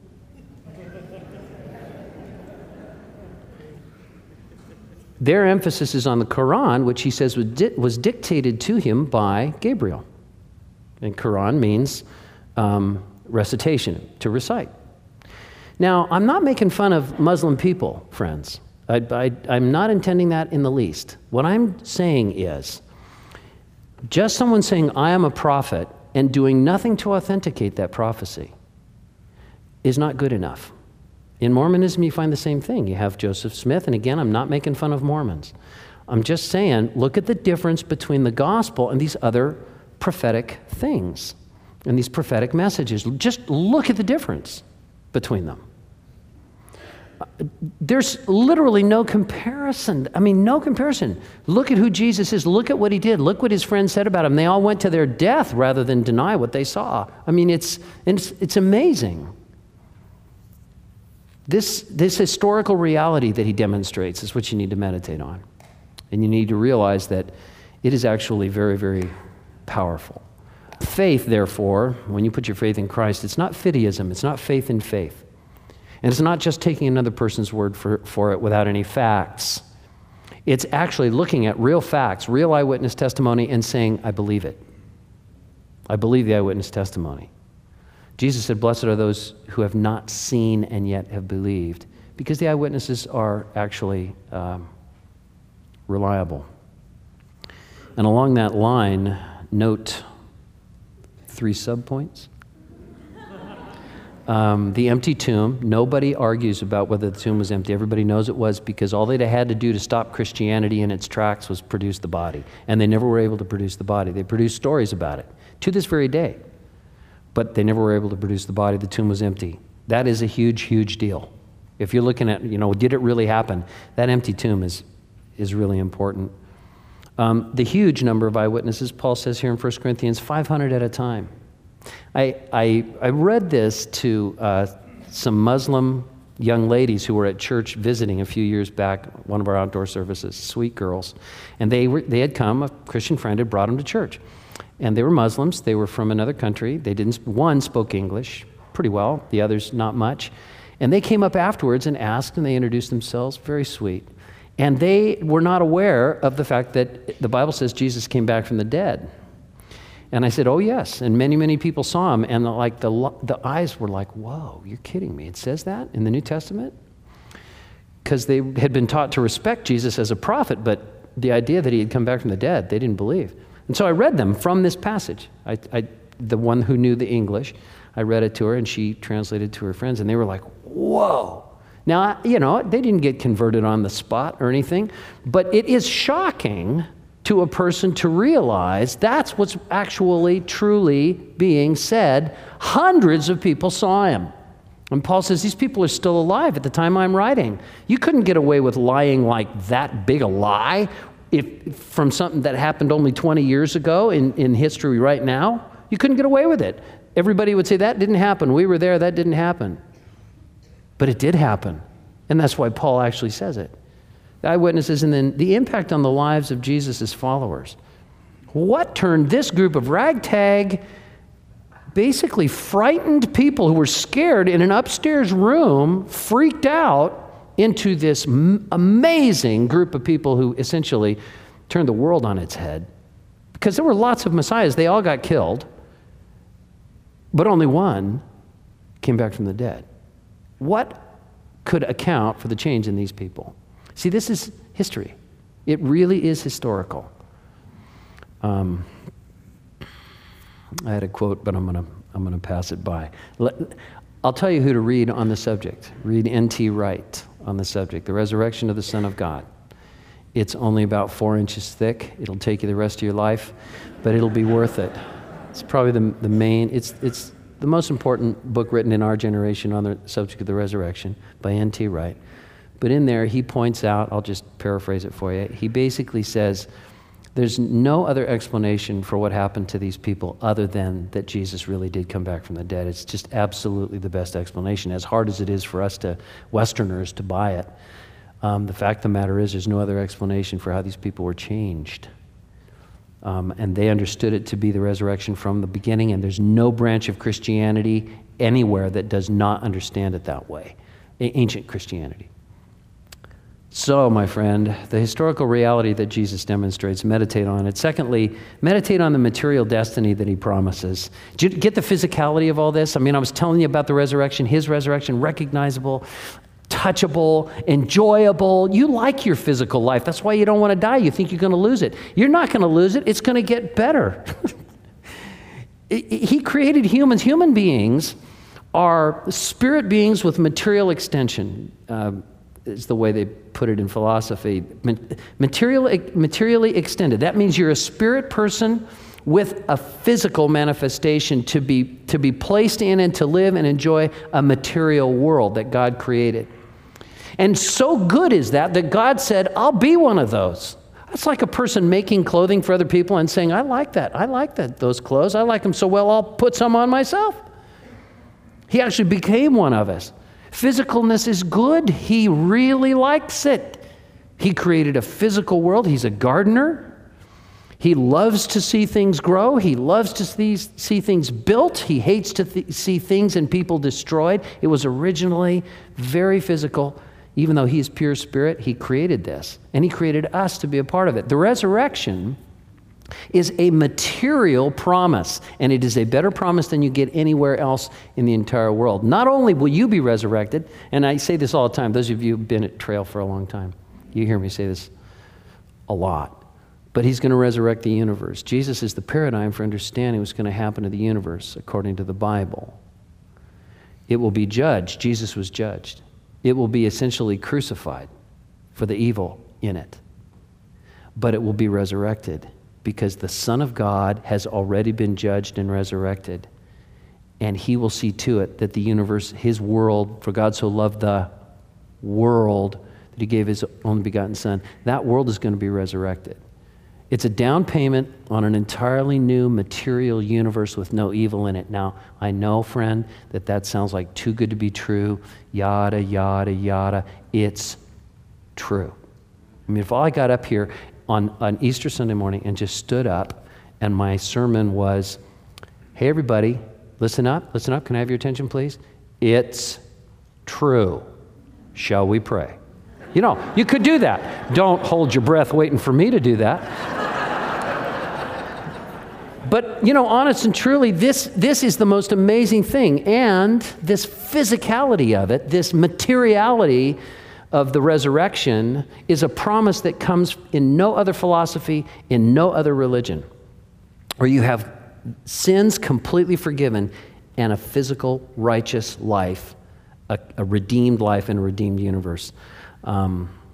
Their emphasis is on the Quran, which he says was, di- was dictated to him by Gabriel. And Quran means um, recitation, to recite. Now, I'm not making fun of Muslim people, friends. I, I, I'm not intending that in the least. What I'm saying is, just someone saying, I am a prophet, and doing nothing to authenticate that prophecy is not good enough. In Mormonism, you find the same thing. You have Joseph Smith, and again, I'm not making fun of Mormons. I'm just saying, look at the difference between the gospel and these other prophetic things, and these prophetic messages. Just look at the difference between them. There's literally no comparison. I mean, no comparison. Look at who Jesus is. Look at what he did. Look what his friends said about him. They all went to their death rather than deny what they saw. I mean, it's, it's, it's amazing. This, this historical reality that he demonstrates is what you need to meditate on. And you need to realize that it is actually very, very powerful. Faith, therefore, when you put your faith in Christ, it's not fideism. It's not faith in faith. And it's not just taking another person's word for, for it without any facts. It's actually looking at real facts, real eyewitness testimony, and saying, I believe it. I believe the eyewitness testimony. Jesus said, blessed are those who have not seen and yet have believed, because the eyewitnesses are actually um, reliable. And along that line, note three subpoints. Um, the empty tomb. Nobody argues about whether the tomb was empty. Everybody knows it was, because all they had to do to stop Christianity in its tracks was produce the body. And they never were able to produce the body. They produced stories about it to this very day. But they never were able to produce the body. The tomb was empty. That is a huge, huge deal. If you're looking at, you know, did it really happen? That empty tomb is, is really important. Um, the huge number of eyewitnesses, Paul says here in First Corinthians, five hundred at a time. I, I, I read this to uh, some Muslim young ladies who were at church visiting a few years back, one of our outdoor services, sweet girls. And they, were, they had come, a Christian friend had brought them to church. And they were Muslims. They were from another country. They didn't, one spoke English pretty well, the others not much. And they came up afterwards and asked, and they introduced themselves, very sweet. And they were not aware of the fact that the Bible says Jesus came back from the dead. And I said, oh, yes. And many, many people saw him. And the, like the, the eyes were like, whoa, you're kidding me. It says that in the New Testament? Because they had been taught to respect Jesus as a prophet, but the idea that he had come back from the dead, they didn't believe. And so I read them from this passage. I, I, the one who knew the English, I read it to her, and she translated to her friends. And they were like, whoa. Now, you know, they didn't get converted on the spot or anything, but it is shocking to a person to realize that's what's actually, truly being said. Hundreds of people saw him. And Paul says, these people are still alive at the time I'm writing. You couldn't get away with lying like that big a lie if from something that happened only twenty years ago in, in history right now. You couldn't get away with it. Everybody would say, that didn't happen. We were there, that didn't happen. But it did happen. And that's why Paul actually says it. The eyewitnesses, and then the impact on the lives of Jesus' followers. What turned this group of ragtag, basically frightened people who were scared in an upstairs room, freaked out, into this m- amazing group of people who essentially turned the world on its head? Because there were lots of messiahs. They all got killed, but only one came back from the dead. What could account for the change in these people? See, this is history. It really is historical. Um, I had a quote, but I'm gonna I'm gonna pass it by. Let, I'll tell you who to read on the subject. Read N T Wright on the subject, The Resurrection of the Son of God. It's only about four inches thick. It'll take you the rest of your life, but it'll be worth it. It's probably the the main. It's it's the most important book written in our generation on the subject of the resurrection by N T Wright. But in there, he points out, I'll just paraphrase it for you, he basically says, there's no other explanation for what happened to these people other than that Jesus really did come back from the dead. It's just absolutely the best explanation, as hard as it is for us to, Westerners, to buy it. Um, the fact of the matter is, there's no other explanation for how these people were changed. Um, and they understood it to be the resurrection from the beginning, and there's no branch of Christianity anywhere that does not understand it that way, ancient Christianity. So, my friend, the historical reality that Jesus demonstrates, meditate on it. Secondly, meditate on the material destiny that he promises. Did you get the physicality of all this? I mean, I was telling you about the resurrection, his resurrection, recognizable, touchable, enjoyable. You like your physical life. That's why you don't want to die. You think you're going to lose it. You're not going to lose it. It's going to get better. He created humans. Human beings are spirit beings with material extension. Uh, is the way they put it in philosophy. Material, materially extended. That means you're a spirit person with a physical manifestation to be, to be placed in and to live and enjoy a material world that God created. And so good is that, that God said, I'll be one of those. It's like a person making clothing for other people and saying, I like that. I like that, those clothes. I like them so well, I'll put some on myself. He actually became one of us. Physicalness is good. He really likes it. He created a physical world. He's a gardener. He loves to see things grow. He loves to see, see things built. He hates to th- see things and people destroyed. It was originally very physical. Even though he's pure spirit, he created this. And he created us to be a part of it. The resurrection is a material promise, and it is a better promise than you get anywhere else in the entire world. Not only will you be resurrected, and I say this all the time, those of you who've been at Trail for a long time, you hear me say this a lot, but he's going to resurrect the universe. Jesus is the paradigm for understanding what's going to happen to the universe according to the Bible. It will be judged. Jesus was judged. It will be essentially crucified for the evil in it, but it will be resurrected, because the Son of God has already been judged and resurrected. And he will see to it that the universe, his world, for God so loved the world that he gave his only begotten Son, that world is going to be resurrected. It's a down payment on an entirely new material universe with no evil in it. Now, I know, friend, that that sounds like too good to be true, yada, yada, yada. It's true. I mean, if all I got up here on, on Easter Sunday morning and just stood up and my sermon was, hey, everybody, listen up, listen up. Can I have your attention, please? It's true. Shall we pray? You know, you could do that. Don't hold your breath waiting for me to do that. But, you know, honest and truly, this, this is the most amazing thing. And this physicality of it, this materiality of the resurrection is a promise that comes in no other philosophy, in no other religion, where you have sins completely forgiven and a physical, righteous life, a, a redeemed life in a redeemed universe. Um,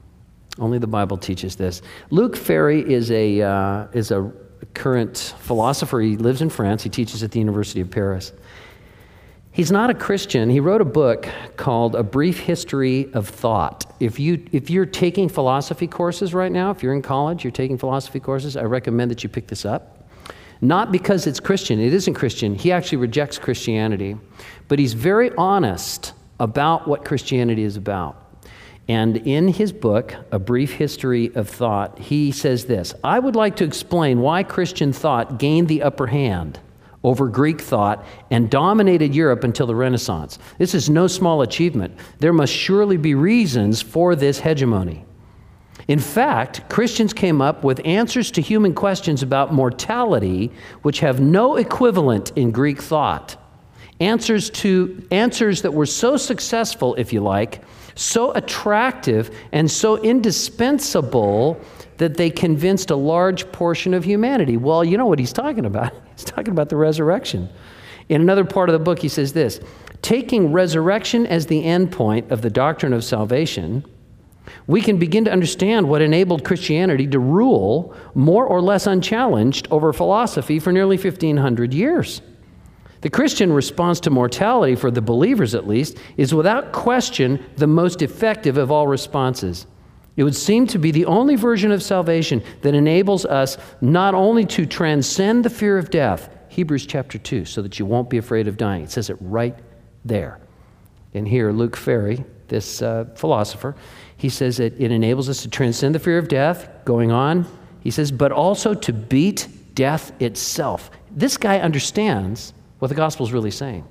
Only the Bible teaches this. Luc Ferry is a, uh, is a current philosopher. He lives in France. He teaches at the University of Paris. He's not a Christian. He wrote a book called A Brief History of Thought. If, you, if you're taking philosophy courses right now, if you're in college, you're taking philosophy courses, I recommend that you pick this up. Not because it's Christian. It isn't Christian. He actually rejects Christianity. But he's very honest about what Christianity is about. And in his book, A Brief History of Thought, he says this: I would like to explain why Christian thought gained the upper hand over Greek thought and dominated Europe until the Renaissance. This is no small achievement. There must surely be reasons for this hegemony. In fact, Christians came up with answers to human questions about mortality which have no equivalent in Greek thought. Answers to answers that were so successful, if you like, so attractive and so indispensable that they convinced a large portion of humanity. Well, you know what he's talking about. He's talking about the resurrection. In another part of the book, he says this: taking resurrection as the end point of the doctrine of salvation, we can begin to understand what enabled Christianity to rule more or less unchallenged over philosophy for nearly fifteen hundred years. The Christian response to mortality, for the believers at least, is without question the most effective of all responses. It would seem to be the only version of salvation that enables us not only to transcend the fear of death, Hebrews chapter two, so that you won't be afraid of dying. It says it right there. And here, Luc Ferry, this uh, philosopher, he says that it enables us to transcend the fear of death, going on, he says, but also to beat death itself. This guy understands what the gospel is really saying.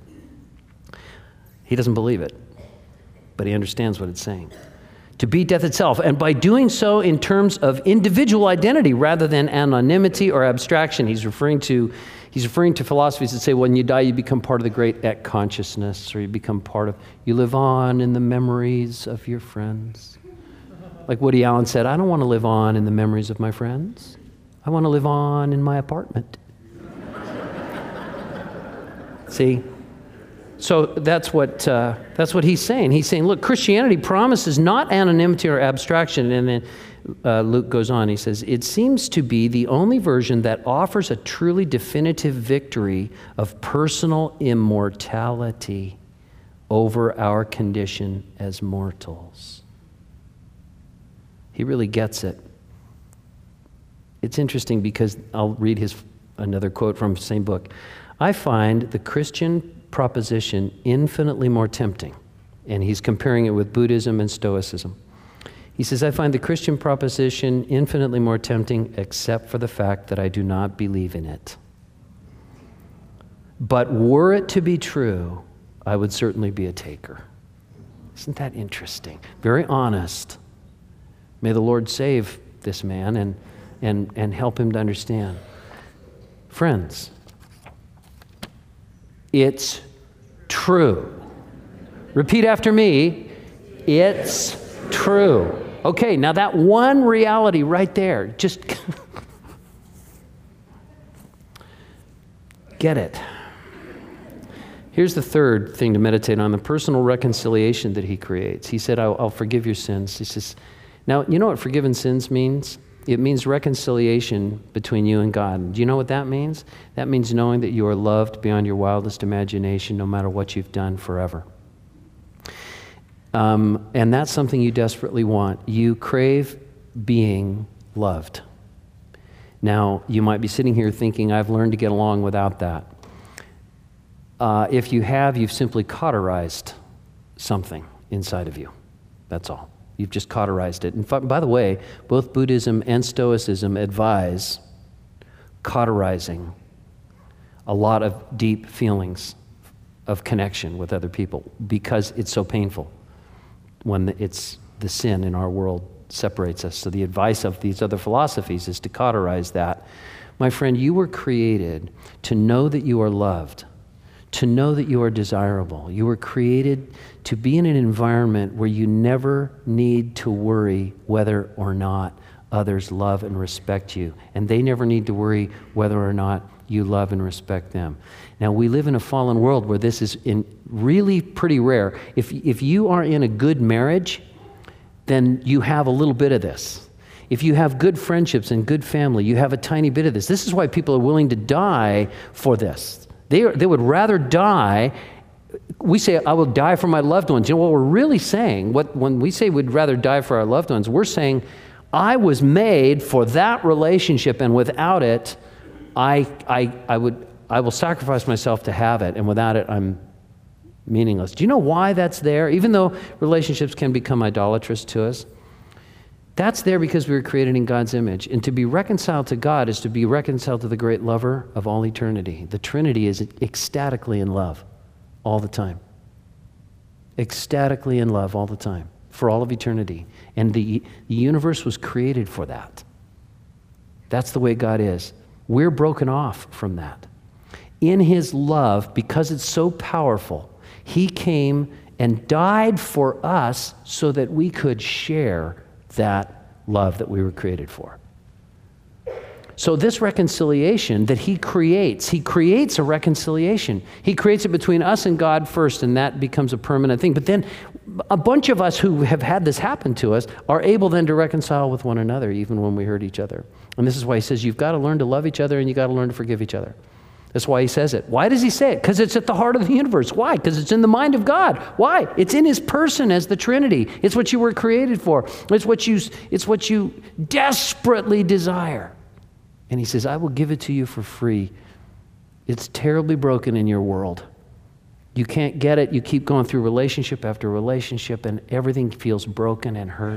He doesn't believe it, but he understands what it's saying. To beat death itself, and by doing so in terms of individual identity rather than anonymity or abstraction. He's referring to, he's referring to philosophies that say when you die you become part of the great ek consciousness, or you become part of, you live on in the memories of your friends. Like Woody Allen said, I don't want to live on in the memories of my friends. I want to live on in my apartment. See? So that's what uh, that's what he's saying. He's saying, look, Christianity promises not anonymity or abstraction. And then uh, Luke goes on. He says, it seems to be the only version that offers a truly definitive victory of personal immortality over our condition as mortals. He really gets it. It's interesting because I'll read his another quote from the same book. I find the Christian proposition infinitely more tempting. And he's comparing it with Buddhism and Stoicism. He says, I find the Christian proposition infinitely more tempting except for the fact that I do not believe in it. But were it to be true, I would certainly be a taker. Isn't that interesting? Very honest. May the Lord save this man and, and, and help him to understand. Friends, it's true. Repeat after me. It's true. Okay, now that one reality right there, just get it. Here's the third thing to meditate on, the personal reconciliation that he creates. He said, I'll, I'll forgive your sins. He says, now, you know what forgiven sins means? It means reconciliation between you and God. Do you know what that means? That means knowing that you are loved beyond your wildest imagination, no matter what you've done forever. Um, and that's something you desperately want. You crave being loved. Now, you might be sitting here thinking, I've learned to get along without that. Uh, if you have, you've simply cauterized something inside of you. That's all. You've just cauterized it. And by the way, both Buddhism and Stoicism advise cauterizing a lot of deep feelings of connection with other people because it's so painful when it's the sin in our world separates us. So the advice of these other philosophies is to cauterize that. My friend, you were created to know that you are loved, to know that you are desirable. You were created to be in an environment where you never need to worry whether or not others love and respect you. And they never need to worry whether or not you love and respect them. Now, we live in a fallen world where this is in really pretty rare. If, if you are in a good marriage, then you have a little bit of this. If you have good friendships and good family, you have a tiny bit of this. This is why people are willing to die for this. They, are, they would rather die. We say, I will die for my loved ones. You know what we're really saying? What, when we say we'd rather die for our loved ones, we're saying, I was made for that relationship, and without it, I, I, I, would, I will sacrifice myself to have it, and without it, I'm meaningless. Do you know why that's there? Even though relationships can become idolatrous to us, that's there because we were created in God's image. And to be reconciled to God is to be reconciled to the great lover of all eternity. The Trinity is ecstatically in love all the time. Ecstatically in love all the time, for all of eternity. And the, the universe was created for that. That's the way God is. We're broken off from that. In his love, because it's so powerful, he came and died for us so that we could share that love that we were created for. So this reconciliation that he creates, he creates a reconciliation. He creates it between us and God first, and that becomes a permanent thing. But then a bunch of us who have had this happen to us are able then to reconcile with one another, even when we hurt each other. And this is why he says you've got to learn to love each other and you've got to learn to forgive each other. That's why he says it. Why does he say it? Because it's at the heart of the universe. Why? Because it's in the mind of God. Why? It's in his person as the Trinity. It's what you were created for. It's what you, it's what you desperately desire. And he says, I will give it to you for free. It's terribly broken in your world. You can't get it. You keep going through relationship after relationship, and everything feels broken and hurt.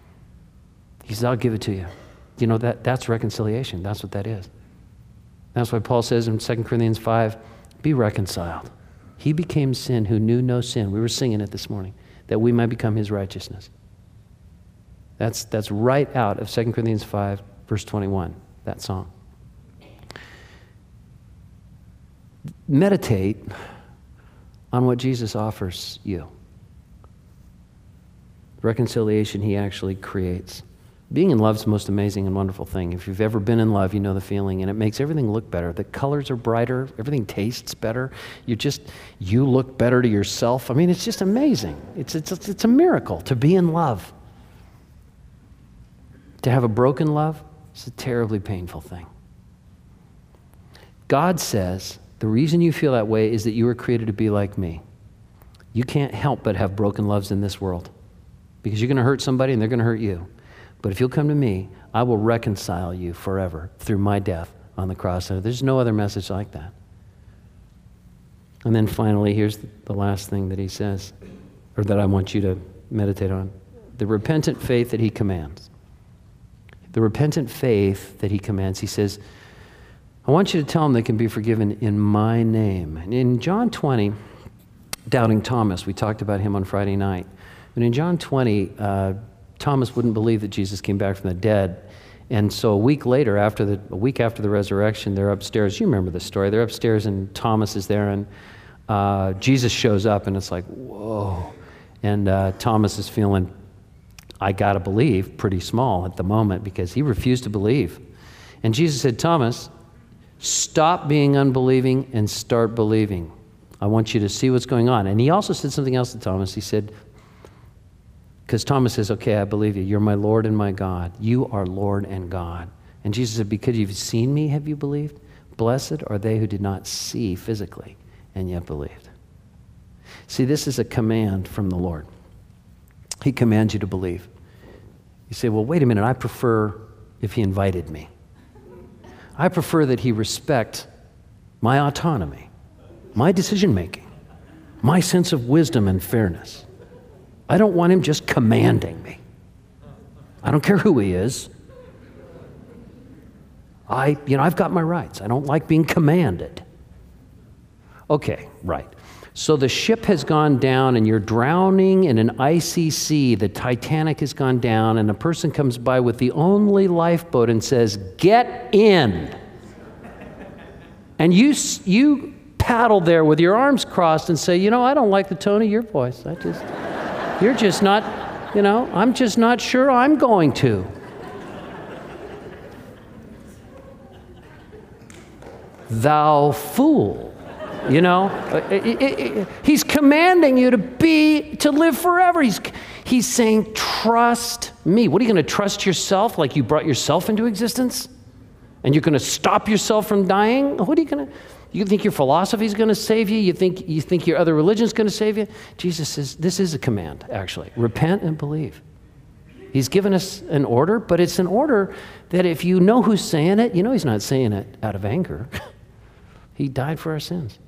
He says, I'll give it to you. You know, that that's reconciliation. That's what that is. That's why Paul says in Second Corinthians five, be reconciled. He became sin who knew no sin. We were singing it this morning, that we might become his righteousness. That's, that's right out of Second Corinthians five, verse twenty-one, that song. Meditate on what Jesus offers you. Reconciliation he actually creates. Being in love is the most amazing and wonderful thing. If you've ever been in love, you know the feeling, and it makes everything look better. The colors are brighter. Everything tastes better. You just, you look better to yourself. I mean, it's just amazing. It's, it's, it's a miracle to be in love. To have a broken love is a terribly painful thing. God says the reason you feel that way is that you were created to be like me. You can't help but have broken loves in this world because you're going to hurt somebody and they're going to hurt you. But if you'll come to me, I will reconcile you forever through my death on the cross. And there's no other message like that. And then finally, here's the last thing that he says, or that I want you to meditate on. The repentant faith that he commands. The repentant faith that he commands. He says, I want you to tell them they can be forgiven in my name. And in John twenty, doubting Thomas, we talked about him on Friday night. And in John twenty, uh, Thomas wouldn't believe that Jesus came back from the dead. And so a week later, after the, a week after the resurrection, they're upstairs. You remember the story. They're upstairs and Thomas is there and uh, Jesus shows up and it's like, whoa. And uh, Thomas is feeling, I got to believe, pretty small at the moment because he refused to believe. And Jesus said, Thomas, stop being unbelieving and start believing. I want you to see what's going on. And he also said something else to Thomas. He said, because Thomas says, okay, I believe you. You're my Lord and my God. You are Lord and God. And Jesus said, because you've seen me, have you believed? Blessed are they who did not see physically and yet believed. See, this is a command from the Lord. He commands you to believe. You say, well, wait a minute. I prefer if he invited me. I prefer that he respect my autonomy, my decision-making, my sense of wisdom and fairness. I don't want him just commanding me. I don't care who he is. I, you know, I've got my rights. I don't like being commanded. Okay, right. So the ship has gone down and you're drowning in an icy sea. The Titanic has gone down and a person comes by with the only lifeboat and says, get in. And you, you paddle there with your arms crossed and say, you know, I don't like the tone of your voice. I just... You're just not, you know, I'm just not sure I'm going to. Thou fool. You know, it, it, it, he's commanding you to be, to live forever. He's, He's saying, trust me. What, are you going to trust yourself like you brought yourself into existence? And you're going to stop yourself from dying? What are you going to, you think your philosophy is going to save you? You think, you think your other religion is going to save you? Jesus says, this is a command, actually. Repent and believe. He's given us an order, but it's an order that if you know who's saying it, you know he's not saying it out of anger. He died for our sins.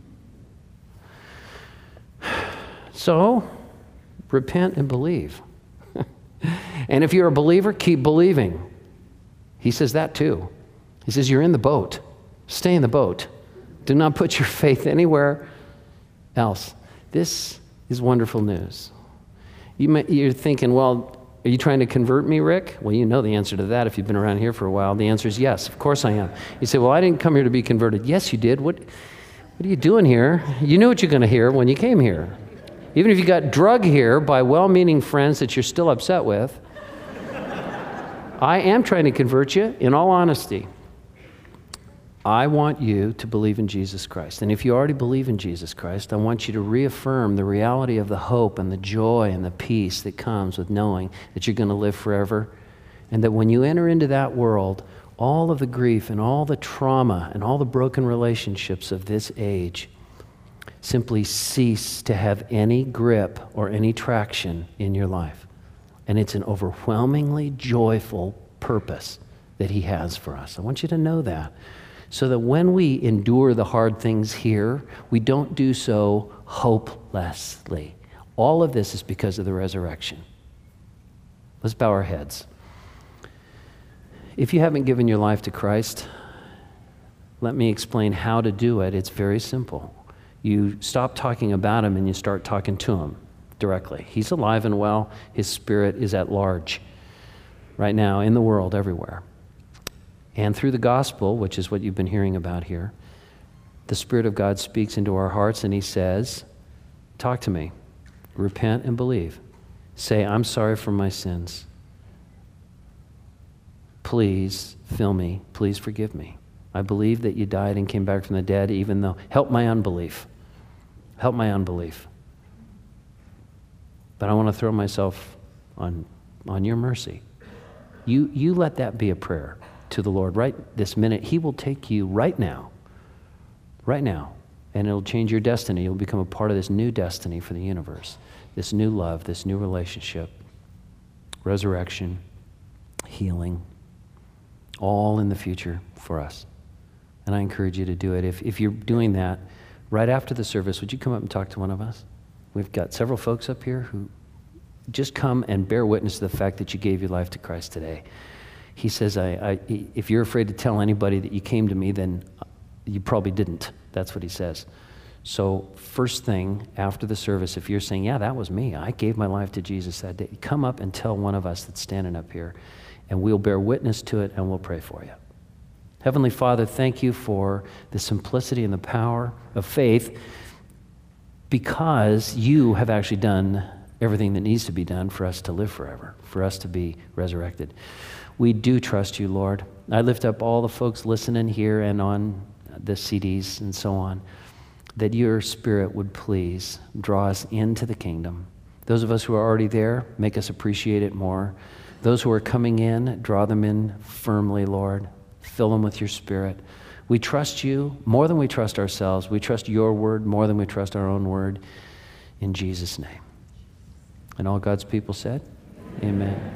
So, repent and believe. And if you're a believer, keep believing. He says that too. He says, you're in the boat. Stay in the boat. Do not put your faith anywhere else. This is wonderful news. You may, you're thinking, well, are you trying to convert me, Rick? Well, you know the answer to that if you've been around here for a while. The answer is yes, of course I am. You say, well, I didn't come here to be converted. Yes, you did. What, what are you doing here? You knew what you're going to hear when you came here. Even if you got drugged here by well-meaning friends that you're still upset with, I am trying to convert you, in all honesty. I want you to believe in Jesus Christ. And if you already believe in Jesus Christ, I want you to reaffirm the reality of the hope and the joy and the peace that comes with knowing that you're going to live forever. And that when you enter into that world, all of the grief and all the trauma and all the broken relationships of this age simply cease to have any grip or any traction in your life. And it's an overwhelmingly joyful purpose that He has for us. I want you to know that. So that when we endure the hard things here, we don't do so hopelessly. All of this is because of the resurrection. Let's bow our heads. If you haven't given your life to Christ, let me explain how to do it. It's very simple. You stop talking about Him and you start talking to Him directly. He's alive and well. His Spirit is at large right now in the world, everywhere. And through the gospel, which is what you've been hearing about here, the Spirit of God speaks into our hearts and He says, talk to me. Repent and believe. Say, I'm sorry for my sins. Please fill me. Please forgive me. I believe that you died and came back from the dead, even though, help my unbelief. Help my unbelief. But I want to throw myself on, on your mercy. You, you let that be a prayer to the Lord right this minute. He will take you right now, right now, and it'll change your destiny. You'll become a part of this new destiny for the universe, this new love, this new relationship, resurrection, healing, all in the future for us. And I encourage you to do it. If, if you're doing that, right after the service, would you come up and talk to one of us? We've got several folks up here who just come and bear witness to the fact that you gave your life to Christ today. He says, I, I, if you're afraid to tell anybody that you came to me, then you probably didn't. That's what he says. So first thing after the service, if you're saying, yeah, that was me. I gave my life to Jesus that day. Come up and tell one of us that's standing up here, and we'll bear witness to it, and we'll pray for you. Heavenly Father, thank you for the simplicity and the power of faith, because you have actually done everything that needs to be done for us to live forever, for us to be resurrected. We do trust you, Lord. I lift up all the folks listening here and on the C Ds and so on, that your Spirit would please draw us into the kingdom. Those of us who are already there, make us appreciate it more. Those who are coming in, draw them in firmly, Lord. Fill them with your Spirit. We trust you more than we trust ourselves. We trust your word more than we trust our own word. In Jesus' name. And all God's people said, amen.